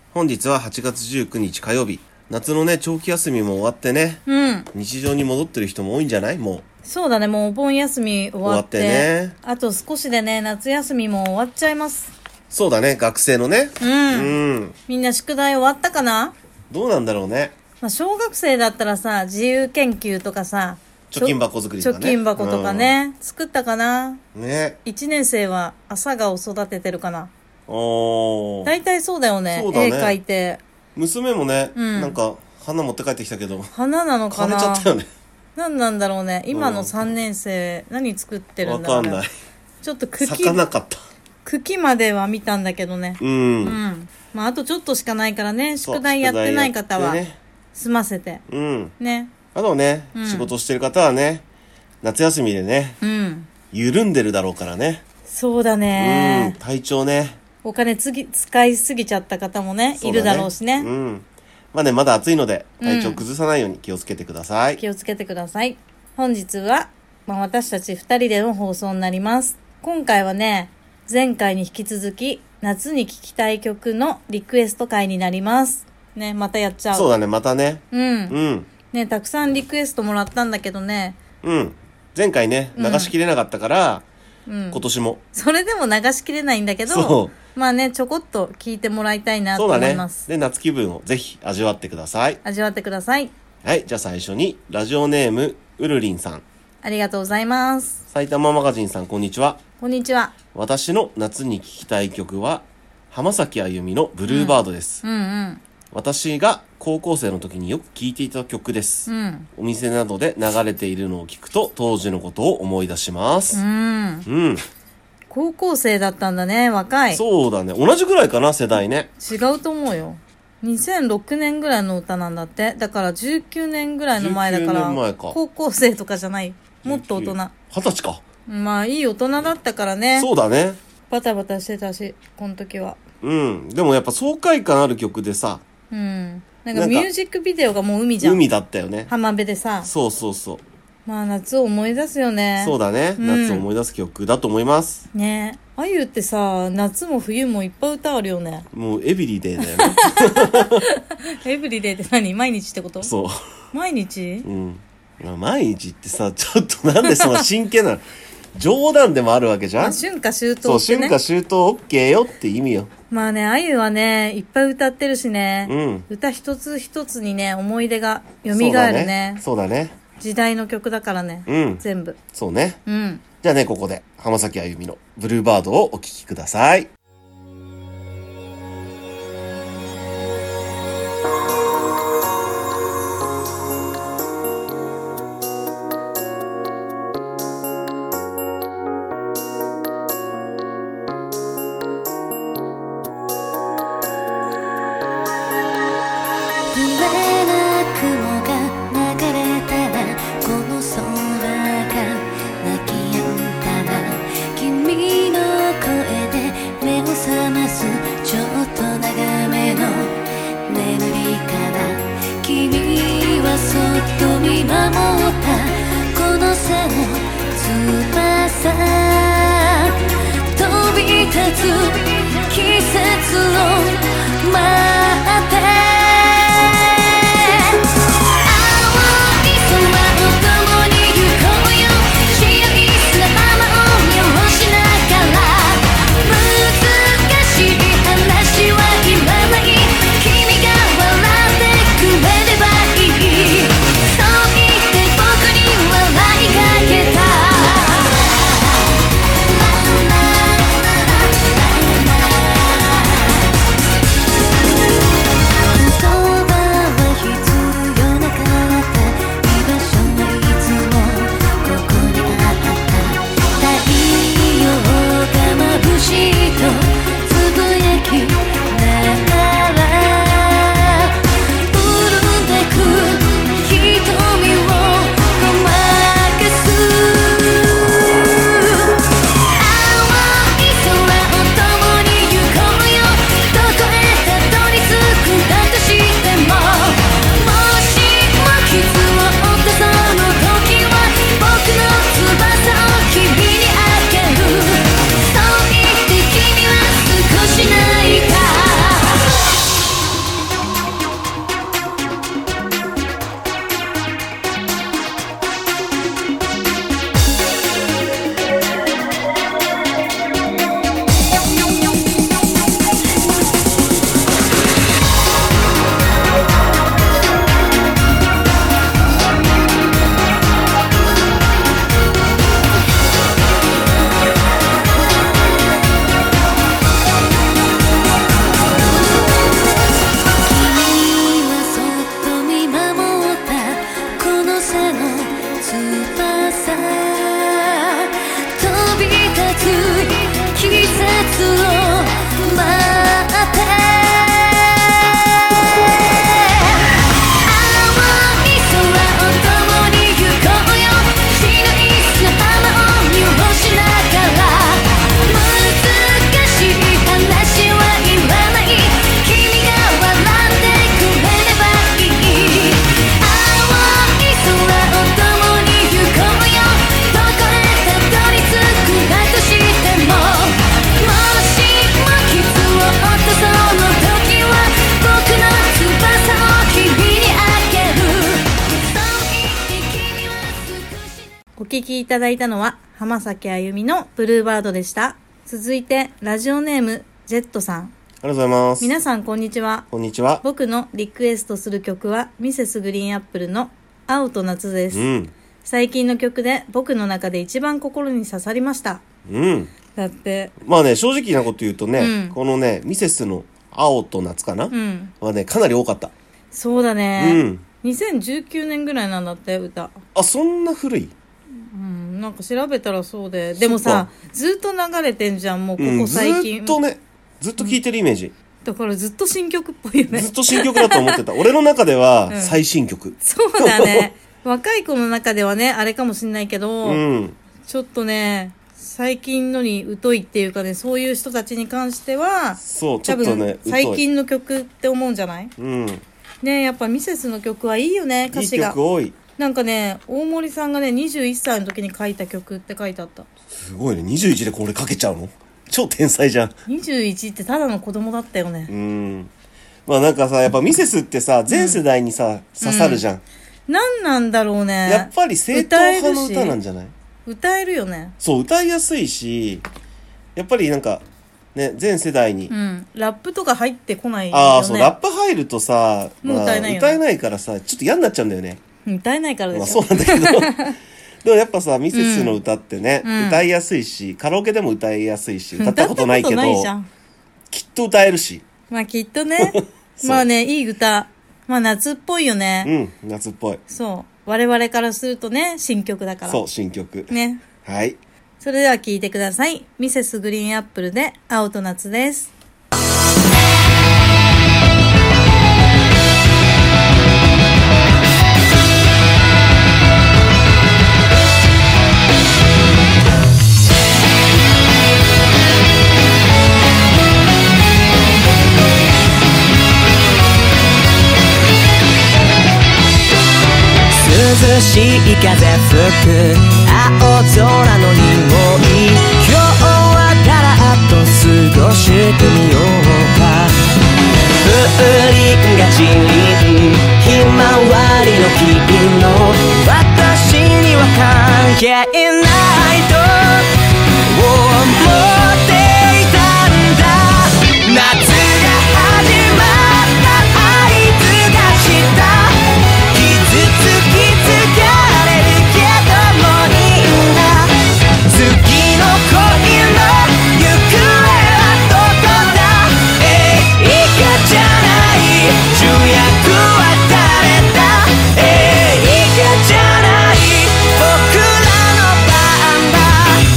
本日は8月19日火曜日。夏のね、長期休みも終わってね、日常に戻ってる人も多いんじゃない？もう。 そうだね、もうお盆休み終わって。 ね。 あと少しでね、夏休みも終わっちゃいます。 そうだね、学生のね。 みんな宿題終わったかな？ どうなんだろうね。 まあ、小学生だったらさ、自由研究とかさ、 貯金箱作りとかね。 貯金箱とかね、作ったかな？ ね。 1年生は朝顔を育ててるかな？大体そうだよね。 そうだね。 絵描いて。 娘もね、なんか花持って帰ってきたけど。 花なのかな？ 枯れちゃったよね。 何なんだろうね。今の3年生、何作ってるんだろうね。 わかんない。 ちょっと茎。 咲かなかった。 茎までは見たんだけどね。まあ、あとちょっとしかないからね、宿題やってない方は、済ませて。ね。 あとね、仕事してる方はね、夏休みでね、緩んでるだろうからね。 そうだね。 体調ね。 お金使いすぎちゃった方もね、いるだろうしね。 まあね、まだ暑いので、体調崩さないように気をつけてください。 気をつけてください。本日は、私たち2人での放送になります。今回はね、前回に引き続き、夏に聴きたい曲のリクエスト会になります。ね、またやっちゃう。 そうだね、またね。 ね、たくさんリクエストもらったんだけどね。 前回ね、流しきれなかったから、今年も。 それでも流しきれないんだけど、まあね、ちょこっと聞いてもらいたいなと思います。 そうだね。で、夏気分をぜひ味わってください。 味わってください。 はい、じゃあ最初に、ラジオネーム、うるりんさん。 ありがとうございます。 埼玉マガジンさん、こんにちは。 こんにちは。 私の夏に聴きたい曲は、浜崎あゆみのブルーバードです。私が高校生の時によく聴いていた曲です。お店などで流れているのを聞くと、当時のことを思い出します。 高校生だったんだね、若い。 そうだね。同じぐらいかな、世代ね。 違うと思うよ。2006年ぐらいの歌なんだって。だから19年ぐらいの前だから、高校生とかじゃない。もっと大人。 20歳か。 まあ、いい大人だったからね。 そうだね。 バタバタしてたし、この時は。 でもやっぱ爽快感ある曲でさ。 なんかミュージックビデオがもう海じゃん。 海だったよね。 浜辺でさ。 そうそうそう。 まあ夏を思い出すよね。 そうだね。夏を思い出す曲だと思います。 ねえ。あゆってさ、夏も冬もいっぱい歌あるよね。 もうエビリデイだよね。 エブリデイって何？毎日ってこと？ そう。 毎日？ 毎日ってさ、ちょっとなんでその真剣なの冗談でもあるわけじゃん。 春夏秋冬ってね。 そう、春夏秋冬 OK よって意味よ。 まあね、あゆはね、いっぱい歌ってるしね。歌一つ一つにね、思い出が蘇るね。 そうだね。 時代の曲だからね。全部。 そうね。じゃあね、ここで浜崎あゆみのブルーバードをお聴きください。 季節を待って聴きいただいたのは浜崎あゆみのブルーバードでした。続いてラジオネームジェットさん。 ありがとうございます。 皆さんこんにちは。 こんにちは。 僕のリクエストする曲はミセスグリーンアップルの青と夏です。最近の曲で僕の中で一番心に刺さりました。だってまあね、正直なこと言うとね、このねミセスの青と夏かな、はねかなり多かった。 そうだね、2019年ぐらいなんだって歌。 あ、そんな古い？ なんか調べたらそうで。でもさ、ずっと流れてんじゃん、もうここ最近。 ずっとね、ずっと聴いてるイメージ。 だからずっと新曲っぽいよね。 ずっと新曲だと思ってた。俺の中では最新曲。 そうだね。若い子の中ではね、あれかもしんないけど、ちょっとね、最近のに疎いっていうかね、そういう人たちに関しては、 そうちょっとね、 最近の曲って思うんじゃない？ね、やっぱミセスの曲はいいよね、歌詞が。いい曲多い。 なんかね、大森さんがね、21歳の時に書いた曲って書いてあった。 すごいね、21でこれ書けちゃうの？超天才じゃん。 21ってただの子供だったよね。 まあなんかさ、やっぱミセスってさ、全世代にさ、刺さるじゃん。 何なんだろうね。 やっぱり正統派の歌なんじゃない？ 歌えるよね。 そう、歌いやすいし、やっぱりなんか、ね、全世代に。 ラップとか入ってこないよね。 ああ、そう、ラップ入るとさ、 もう歌えないよね。 歌えないからさ、ちょっと嫌になっちゃうんだよね。 歌えないからですよ。 まあそうなんだけど。でもやっぱさ、ミセスの歌ってね、歌いやすいし、カラオケでも歌いやすいし、歌ったことないけど、きっと歌えるし。 まあきっとね。まあね、いい歌。まあ夏っぽいよね。 夏っぽい。 そう。我々からするとね、新曲だから。 そう、新曲。 ね。 はい。 それでは聴いてください。ミセスグリーンアップルで青と夏です。 涼しい風吹く青空の匂い、今日はだらっと過ごしてみようか。風鈴が散りひまわりの君の私には関係ないと思っていたんだ。夏が始まった合図がした。傷つき疲れるけどもいいんだ。次の恋の行方はどこだ。映画じゃない主役は誰だ。映画じゃない僕らの番だ。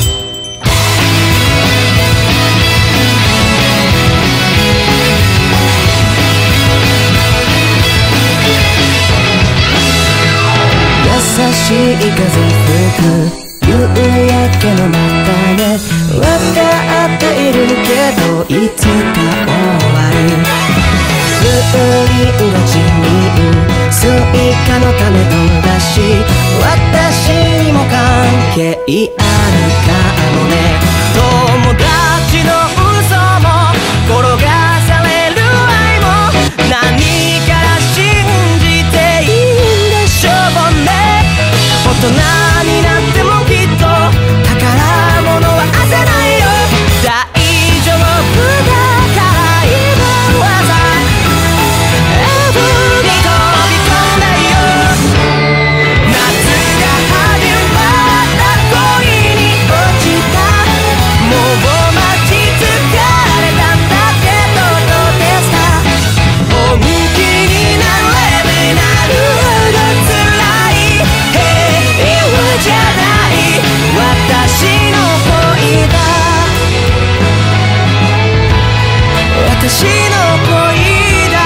優しい風吹く夕焼けの中で分かっているけどいつか終わる。風鈴が散るスイカの種飛ばし私にも関係あるかもね。友達の嘘も転がされる愛も何から信じていいんでしょうね。大人になってもきっと宝物は焦ないよ。大丈夫だから今はさエブに飛び込んだよ。夏が始まった恋に落ちた。もう待ち疲れたんだけどどうですか。本気になればなるほど辛い。平和じゃない私の恋だ。私の恋だ。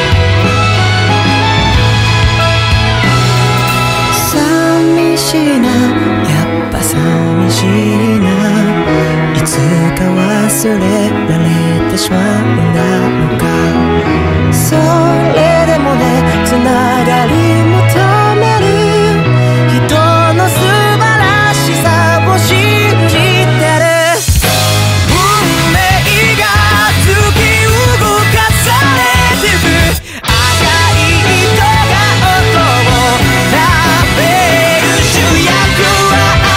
寂しいな、やっぱ寂しいな。いつか忘れられてしまうんだろうか。それでもね、つながり求める人の素晴らしさを信じてる。運命が突き動かされてく。赤い糸が音を食べる。主役は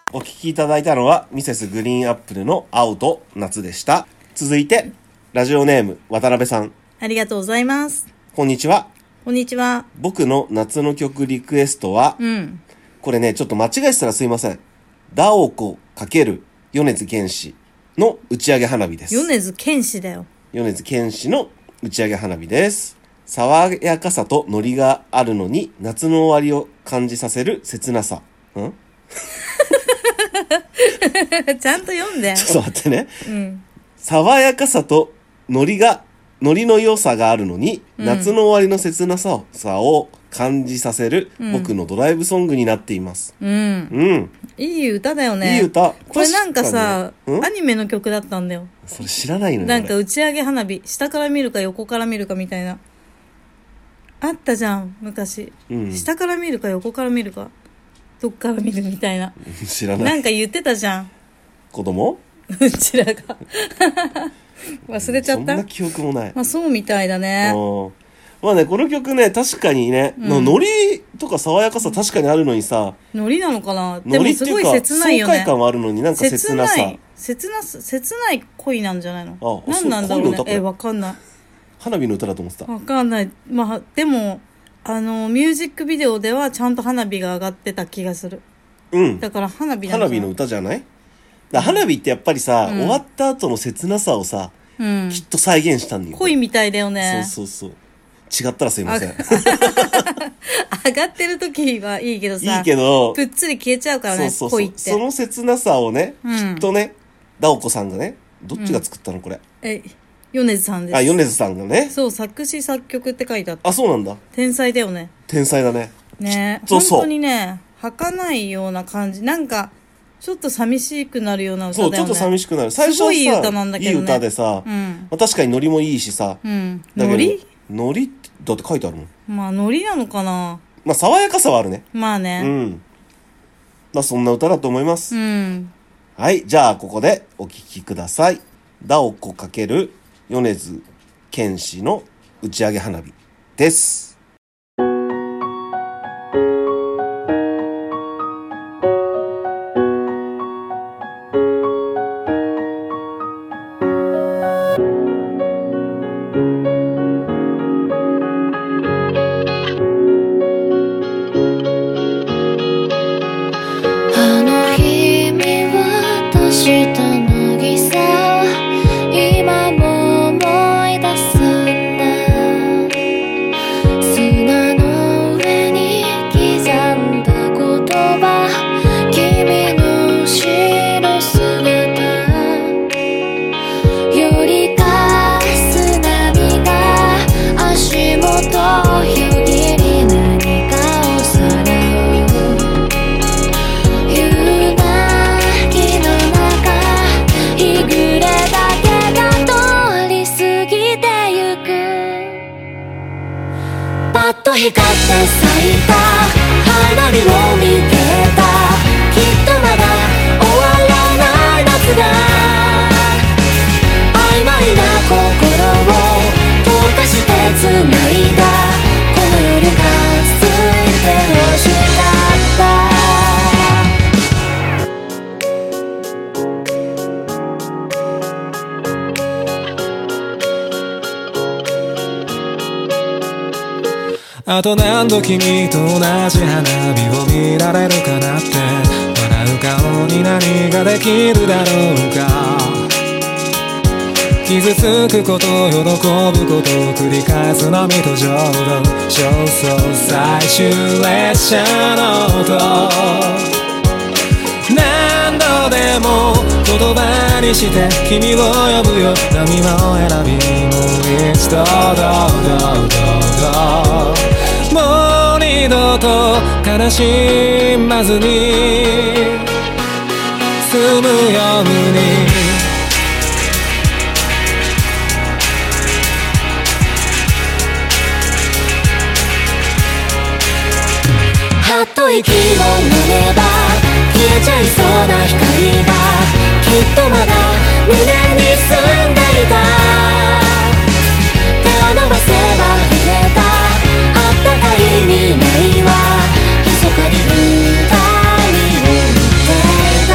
お聞きいただいたのはミセスグリーンアップルの青と夏でした。続いてラジオネーム渡辺さん、 ありがとうございます。 こんにちは。 こんにちは。 僕の夏の曲リクエストは、これねちょっと間違えてたらすいません。ダオコ×米津玄師の打ち上げ花火です。 米津玄師だよ。 米津玄師の打ち上げ花火です。爽やかさとノリがあるのに夏の終わりを感じさせる切なさ。 ちゃんと読んで。 ちょっと待ってね。爽やかさとノリの良さがあるのに、夏の終わりの切なさを感じさせる、僕のドライブソングになっています。いい歌だよね。 いい歌。 これなんかさ、アニメの曲だったんだよ。 それ知らないのよ。 なんか打ち上げ花火、下から見るか横から見るかみたいな。あったじゃん、昔。下から見るか横から見るか、どっから見るみたいな。 知らない。 なんか言ってたじゃん。 子供？ うちらが。忘れちゃった？ そんな記憶もない。 まあそうみたいだね。 まあね、この曲ね、確かにね、ノリとか爽やかさ確かにあるのにさ、 ノリなのかな？でもすごい切ないよね。 爽快感はあるのになんか切なさ。 切ない恋なんじゃないの？ あ、 何なんだろうね。わかんない。 花火の歌だと思ってた。 わかんない。まあでもミュージックビデオではちゃんと花火が上がってた気がする。だから花火花火の歌じゃない？花火ってやっぱりさ、終わった後の切なさをさ、きっと再現したんだよ。 恋みたいだよね。 そう違ったらすいません。 上がってる時はいいけどさ、 いいけどぷっつり消えちゃうからね。恋ってその切なさをね、きっとね、ダオコさんがね、どっちが作ったのこれ？ 米津さんです。 米津さんがね。 そう、作詞作曲って書いてあった。 あ、そうなんだ。 天才だよね。 天才だね。 ね、本当にね、儚いような感じ。なんかちょっと寂しくなるような歌だよね。 そう、ちょっと寂しくなる。最初はさ、 すごいいい歌なんだけどね。 いい歌でさ、確かにノリもいいしさ。 ノリってだって書いてあるもん。 まあノリなのかな。 まあ爽やかさはあるね。 まあね。 まあそんな歌だと思います。はい、じゃあここでお聴きください。ダオコ×米津玄師の打ち上げ花火です。 光って咲いた花火を見てた。きっとまだ終わらない夏が曖昧な心を溶かして繋いだ。この夜がついて欲しかった。 あと何度君と同じ花火を見られるかなって。笑う顔に何ができるだろうか。傷つくこと喜ぶことを繰り返すのみと浄土。焦燥最終列車の音、何度でも言葉にして君を呼ぶよ。波も選びもう一度もう二度と悲しまずに済むように。 はっと息を飲めば消えちゃいそうな光がきっとまだ胸に住んでいた。手を伸ばせば触れたあったかい未来は密かに二人を見てい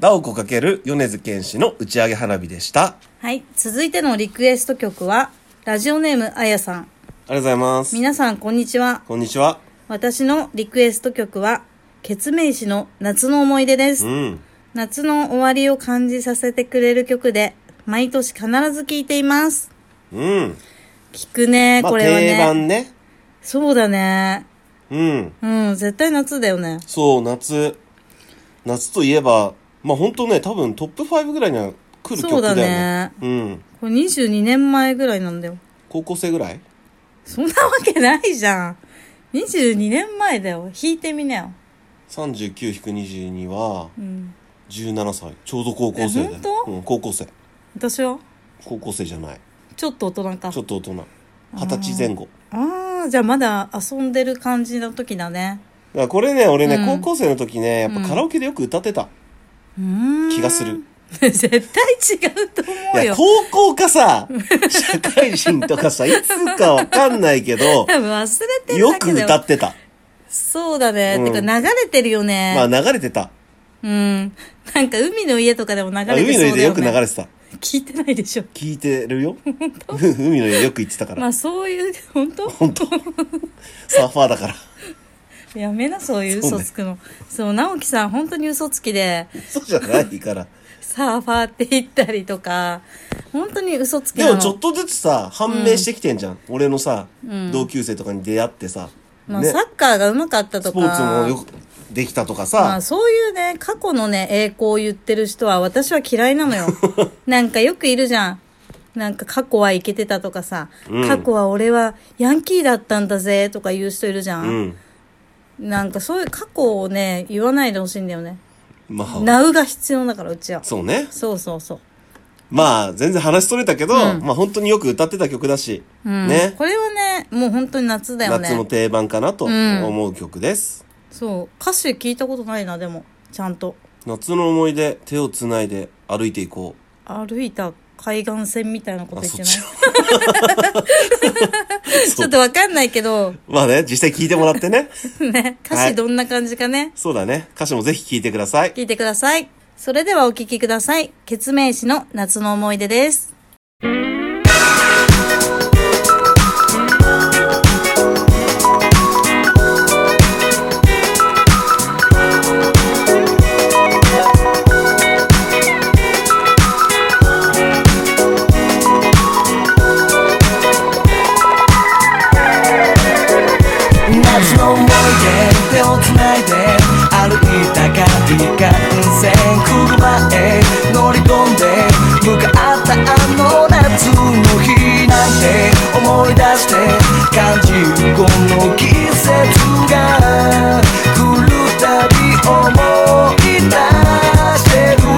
ダオコ×米津玄師の打ち上げ花火でした。 はい、続いてのリクエスト曲はラジオネームあやさん。 ありがとうございます。 皆さんこんにちは。 こんにちは。 私のリクエスト曲はケツメイシの夏の思い出です。夏の終わりを感じさせてくれる曲で毎年必ず聴いています。聞くね、これはね。 定番ね。 そうだね。絶対夏だよね。 そう、夏といえば、本当ね、多分トップ5ぐらいには来る曲だよね。 そうだね。これ22年前ぐらいなんだよ。 高校生ぐらい？ そんなわけないじゃん。22年前だよ。引いてみなよ。 39-22は、17歳。ちょうど高校生だよ。 本当？ 高校生。 私は？ 高校生じゃない。 ちょっと大人か。 ちょっと大人。20歳前後。 じゃあまだ遊んでる感じの時だね。 だからこれね、俺ね、高校生の時ね、やっぱカラオケでよく歌ってた。気がする。 絶対違うと思うよ。 いや、高校かさ、社会人とかさ、いつかわかんないけど、 多分忘れてるよくだけだよ。 歌ってた。 そうだね。てか流れてるよね。 流れてた。 なんか海の家とかでも流れてそうだよね。 海の家でよく流れてた。 聞いてないでしょ。 聞いてるよ。海の家よく行ってたから。 そういう、本当サーファーだから。 やめな、そういう嘘つくの。そう、直樹さん本当に嘘つきで。 嘘じゃないから。 サーファーって言ったりとか、本当に嘘つきなの。 でもちょっとずつさ、判明してきてんじゃん。俺のさ、同級生とかに出会ってさ。 サッカーが上手かったとか。 スポーツもよくできたとかさ。 そういうね、過去のね、栄光を言ってる人は私は嫌いなのよ。なんかよくいるじゃん。なんか過去はイケてたとかさ、過去は俺はヤンキーだったんだぜとか言う人いるじゃん。なんかそういう過去をね、言わないでほしいんだよね。ナウが必要だから、うちは。 そうね。 そうそうそう。 全然話それたけど、本当によく歌ってた曲だし、ね。 これはね、もう本当に夏だよね。 夏の定番かなと思う曲です。 そう。歌詞聞いたことないな、でも。ちゃんと。 夏の思い出、手をつないで歩いていこう。 歩いた海岸線みたいなこと言ってない？ちょっとわかんないけど。 実際聞いてもらってね。 歌詞どんな感じかね。 そうだね。歌詞もぜひ聞いてください。 聞いてください。それではお聞きください。ケツメイシの夏の思い出です。 夏の思い出、手をつないで歩いた海岸線、車へ乗り込んで向かったあの夏の日なんて思い出して感じるこの季節が来るたび思い出してる、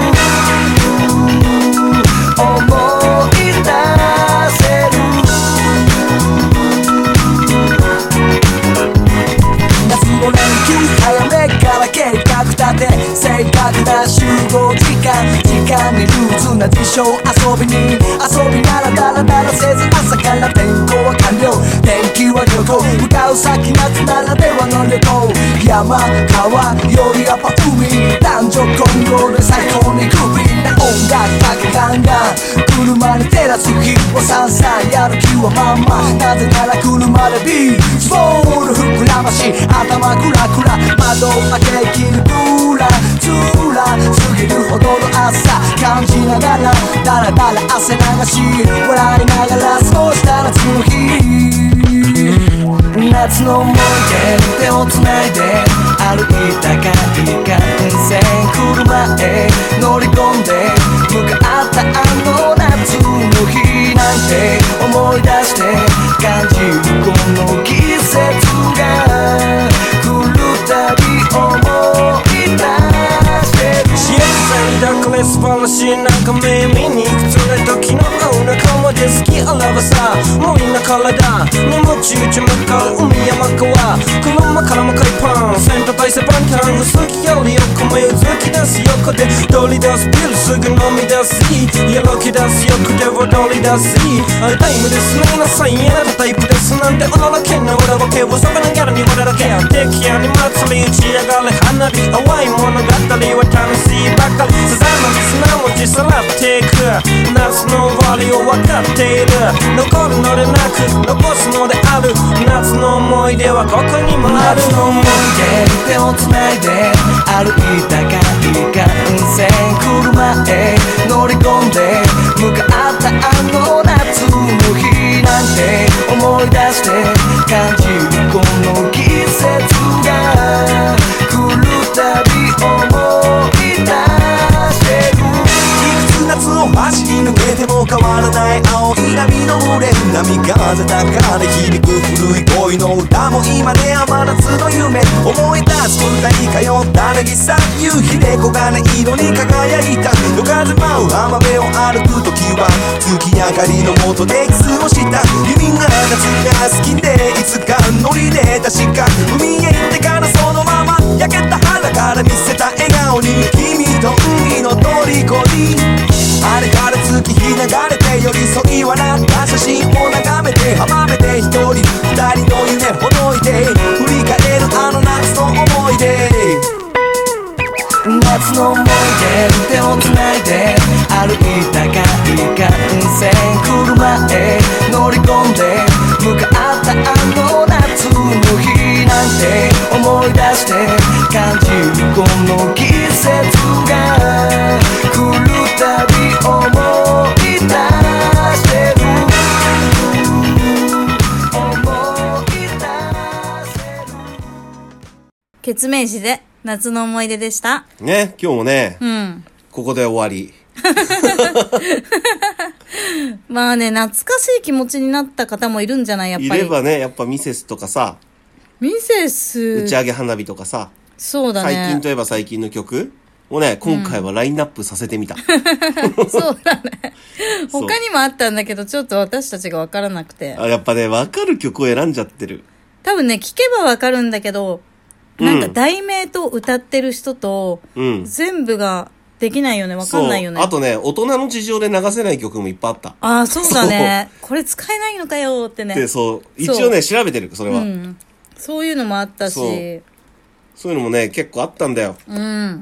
思い出せる。5連休早めから計画立て正確な集合時間にルーズな事象遊びならダラダラせず朝から天候は完了天気は旅行向かう先夏ならではの旅行山川よりやっぱ海男女混合で最高にグビーな音楽かけガンガン車に照らす日はさんさんやる気はまんまなぜなら車でビーチボール膨らまし頭クラクラ窓開けきるブラズラ過ぎるほどの朝感じながらだらだら汗流し笑いながら過ごした夏の日夏の思い出手をつないで歩いた海岸線車へ乗り込んで向かったあの夏の日なんて思い出して感じるこの季節が来るたび思い出してる幸せだから素晴らしいなんか耳に崩れ時のお腹まで好きあらばさもういな体にもち打ち向かう海山川車からも海パンセント大勢パンタン薄気より横目を突き出す横で取り出すピルすぐ飲み出すやろき出す横で踊り出すタイムですねなさいあなたタイプですなんておのらけな俺はけをそこのギャラに俺だけ敵屋に祭り打ち上がる花火淡い物語は楽しいばかり残すのである。夏の思い出はここにもある。 夏の思い出、手をつないで歩いたかい幹線、車へ乗り込んで向かったあの夏の日なんて思い出して感じるこの季節が来るたび思い出してる。 いくつ夏を走り抜けても変わらない青い波の群れ、波風高で響く古い恋の歌も今では真夏の夢。思い出す歌に通った渚、夕日で黄金色に輝いた。夜風舞う浜辺を歩く時は月明かりの下でキスをした。君が夏が好きでいつか乗りで確か海へ行ってからそのまま焼けた肌から見せた笑顔に君と海の虜に。あれから月日流れて寄り添い笑った写真を眺めて浜辺で一人二人の夢ほどいて振り返るあの夏の思い出。 夏の思い出、手をつないで歩いたかい幹線、車へ乗り込んで向かったあの夏の日なんて思い出して感じるこの季節が来るたび思い出してる。思い出せる。 ケツメイシで夏の思い出でした。 ね、今日もね、 うん。 ここで終わり。 まあね、懐かしい気持ちになった方もいるんじゃないやっぱり。 いればね、やっぱミセスとかさ、 ミセス。 打ち上げ花火とかさ、 そうだね。 最近といえば最近の曲をね、今回はラインナップさせてみた。 そうだね。 そう他にもあったんだけど、ちょっと私たちが分からなくて。 あ、やっぱね、わかる曲を選んじゃってる。 多分ね、聞けば分かるんだけど、なんか題名と歌ってる人と、全部ができないよね。分かんないよね。 あとね、大人の事情で流せない曲もいっぱいあった。 ああ、そうだね。これ使えないのかよってね。 で、そう。一応ね、調べてる、それは。 そういうのもあったし。 そういうのもね、結構あったんだよ。 うん。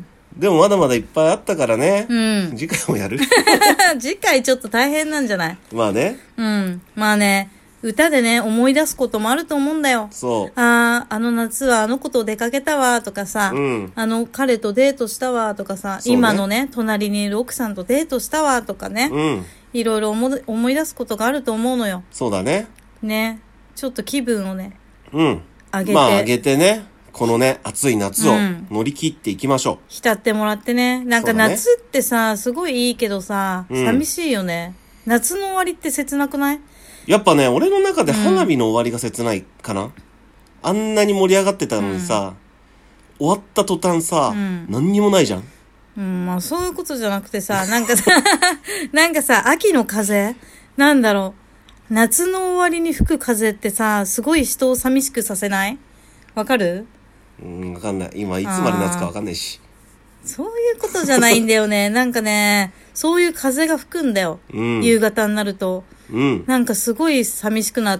でもまだまだいっぱいあったからね。次回もやる次回ちょっと大変なんじゃない？ まあね。 まあね、歌でね、思い出すこともあると思うんだよ。 そう。 あの夏はあの子と出かけたわとかさ、あの彼とデートしたわとかさ、今のね、隣にいる奥さんとデートしたわとかね、いろいろ思い出すことがあると思うのよ。 そうだね。 ね、ちょっと気分をね、 上げて。まあ上げてね、このね、暑い夏を乗り切っていきましょう。 浸ってもらってね。なんか夏ってさ、すごいいいけどさ、寂しいよね。夏の終わりって切なくない？ やっぱね、俺の中で花火の終わりが切ないかな。あんなに盛り上がってたのにさ、終わった途端さ、何にもないじゃん。 まあそういうことじゃなくてさ、なんかさ、秋の風なんだろう。夏の終わりに吹く風ってさ、すごい人を寂しくさせない？わかる？ わかんない。今、いつまで夏かわかんないし。 そういうことじゃないんだよね。なんかね、そういう風が吹くんだよ。夕方になると。なんかすごい寂しくなって、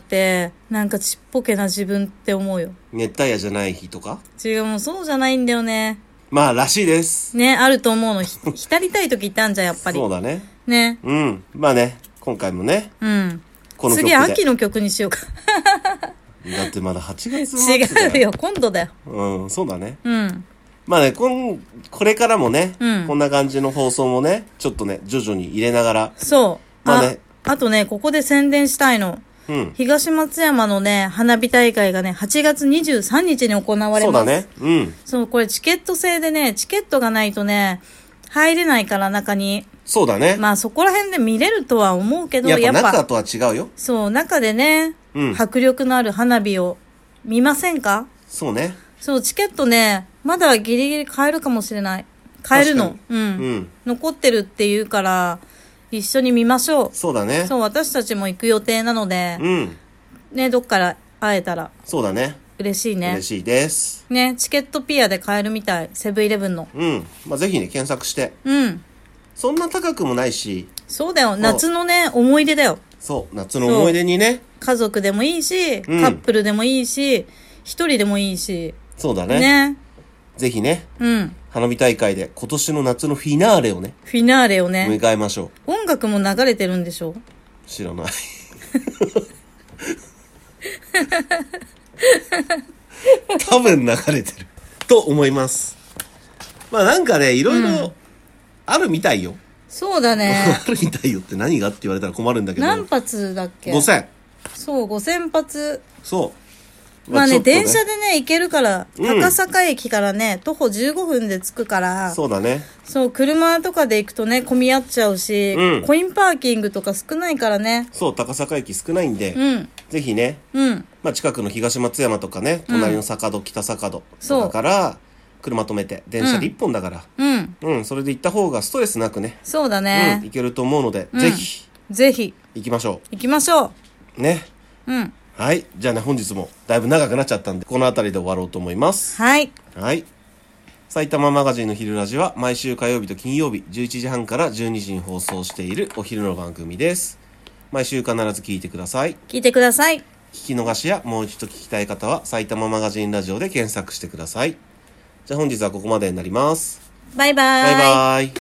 なんかちっぽけな自分って思うよ。 熱帯夜じゃない日とか？ 違う、もうそうじゃないんだよね。 まあ、らしいです。 ね、あると思うの。浸りたい時いたんじゃん、やっぱり。 そうだね。 ね。 まあね、今回もね。この曲で。 次、秋の曲にしようか。 だってまだ8月末違うよ、今度だよ。 そうだね。まあね、これからもね、こんな感じの放送もね、ちょっとね、徐々に入れながら。 そう。 まあね。 あとね、ここで宣伝したいの。東松山のね、花火大会がね、8月23日に行われます。 そうだね。 そう、これチケット制でね、チケットがないとね、入れないから中に。 そうだね。 まあそこら辺で見れるとは思うけど、 やっぱ中とは違うよ。 そう、中でね、迫力のある花火を見ませんか？ そうね。 そう、チケットね、まだギリギリ買えるかもしれない。買えるの。残ってるっていうから、一緒に見ましょう。 そうだね。 そう、私たちも行く予定なので、ね、どっから会えたら。 そうだね。 嬉しいね。 嬉しいです。 ね、チケットピアで買えるみたい。セブンイレブンの。 まあ、ぜひね、検索して。そんな高くもないし。 そうだよ。夏のね、思い出だよ。 そう、夏の思い出にね。 家族でもいいし、カップルでもいいし、一人でもいいし。 そうだね。 ね。 ぜひね。花火大会で今年の夏のフィナーレをね。 フィナーレをね。 迎えましょう。音楽も流れてるんでしょ？ 知らない。 多分流れてると思います。まあなんかね、いろいろあるみたいよ。 そうだね。 あるみたいよって何がって言われたら困るんだけど。 何発だっけ？ 5000。 そう、5000発。 そう。 まあね、 ちょっと電車でね、行けるから、高坂駅からね、徒歩15分で着くから、 そうだね。 そう、車とかで行くとね、混み合っちゃうし、コインパーキングとか少ないからね。 そう、高坂駅少ないんで、ぜひね、まあ近くの東松山とかね、隣の坂戸、北坂戸とかから、車止めて、電車で1本だから、それで行った方がストレスなくね、 そうだね。 行けると思うので、ぜひ、 行きましょう。行きましょう。ね。はい。じゃあね、本日もだいぶ長くなっちゃったんで、この辺りで終わろうと思います。 はい。 はい。埼玉マガジンの昼ラジは毎週火曜日と金曜日11時半から12時に放送しているお昼の番組です。毎週必ず聞いてください。 聞いてください。 聞き逃しやもう一度聞きたい方は埼玉マガジンラジオで検索してください。じゃあ本日はここまでになります。 バイバイ。 バイバイ。